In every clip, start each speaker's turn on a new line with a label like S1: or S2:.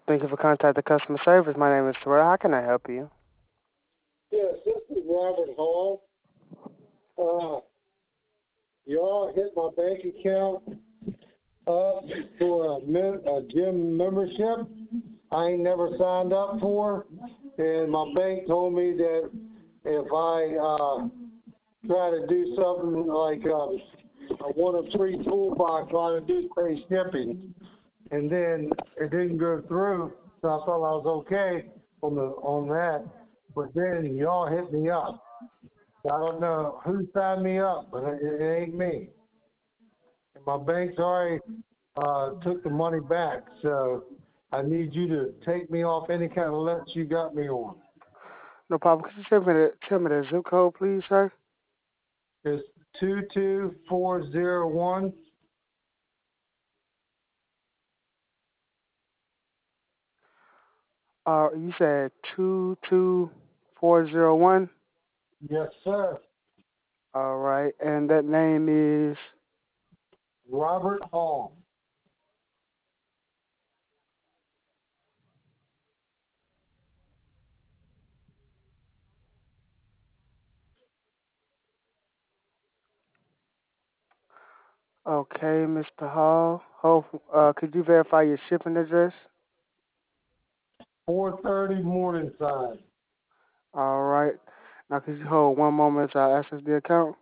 S1: Thank you for contacting customer service. My name is Terrell. How can I help you?
S2: Yes, this is Robert Hall. Uh, y'all hit my bank account up for a gym membership I ain't never signed up for, and my bank told me that if I try to do something like a one of three toolbox, I to do free shipping, and then it didn't go through, so I thought I was okay on that, but then y'all hit me up. I don't know who signed me up, but it ain't me. And my bank's already took the money back, so I need you to take me off any kind of list you got me on.
S1: No problem. Could you tell me the zip code, please, sir?
S2: It's 22401.
S1: You said 22401.
S2: Yes, sir.
S1: All right, and that name is
S2: Robert Hall.
S1: okay, Mr. Hall. Could you verify your shipping address?
S2: 430 Morningside.
S1: All right. Now, could you hold one moment as I access the account?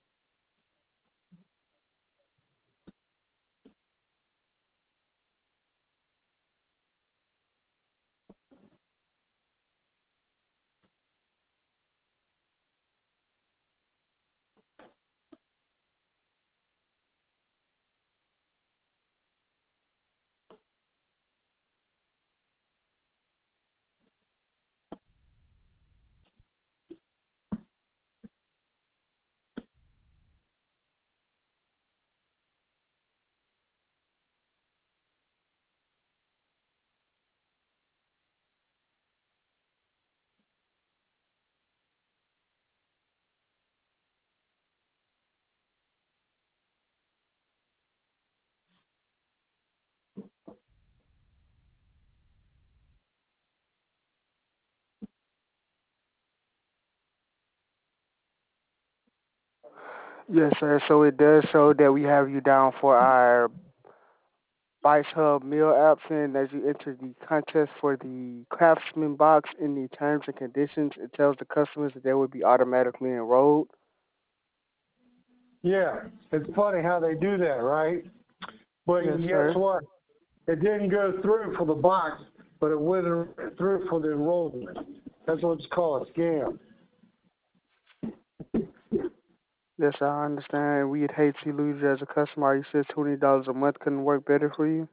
S1: Yes, sir. So it does show that we have you down for our Vice Hub meal option. As you enter the contest for the Craftsman box in the terms and conditions, it tells the customers that they will be automatically enrolled.
S2: Yeah, it's funny how they do that, right? But
S1: Yes,
S2: guess
S1: sir.
S2: what? It didn't go through for the box, but it went through for the enrollment. That's what's called a scam.
S1: Yes, I understand. We'd hate to lose you as a customer. You said $20 a month couldn't work better for you.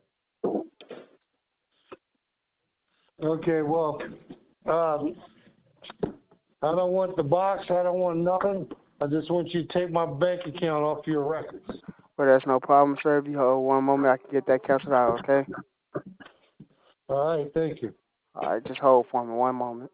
S2: Okay, well, um, I don't want the box. I don't want nothing. I just want you to take my bank account off your records.
S1: Well, that's no problem, sir. If you hold one moment, I can get that canceled out, okay?
S2: All right, thank you.
S1: All right, just hold for me one moment.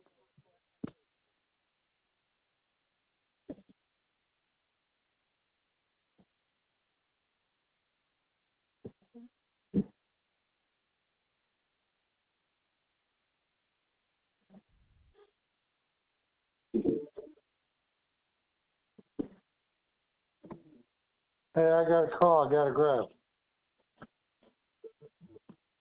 S2: Hey, I got a call. I got to grab.